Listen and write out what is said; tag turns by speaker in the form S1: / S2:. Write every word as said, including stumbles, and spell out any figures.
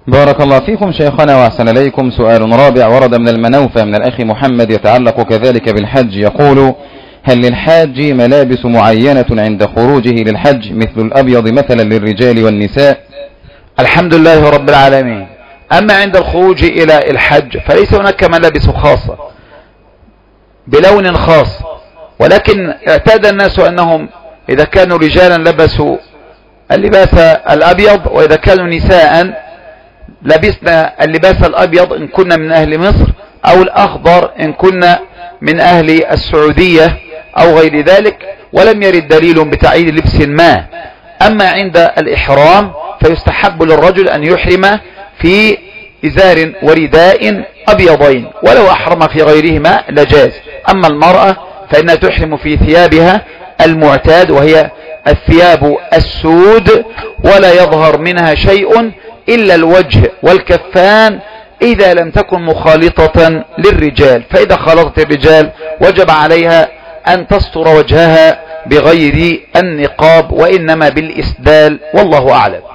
S1: بارك الله فيكم شيخنا وأحسن إليكم. سؤال رابع ورد من المنوفى من الأخ محمد يتعلق كذلك بالحج، يقول: هل للحاج ملابس معينة عند خروجه للحج مثل الأبيض مثلا للرجال والنساء؟
S2: الحمد لله رب العالمين. أما عند الخروج إلى الحج فليس هناك ملابس خاصة بلون خاص، ولكن اعتاد الناس أنهم إذا كانوا رجالا لبسوا اللباس الأبيض، وإذا كانوا نساء لبسنا اللباس الأبيض إن كنا من أهل مصر، أو الأخضر إن كنا من أهل السعودية أو غير ذلك، ولم يرد دليل بتعيين لبس ما. أما عند الإحرام فيستحب للرجل أن يحرم في إزار ورداء أبيضين، ولو أحرم في غيرهما لجاز. أما المرأة فإنها تحرم في ثيابها المعتاد وهي الثياب السود، ولا يظهر منها شيء إلا الوجه والكفان إذا لم تكن مخالطة للرجال، فإذا خالطت الرجال وجب عليها أن تستر وجهها بغير النقاب وإنما بالإسدال، والله أعلم.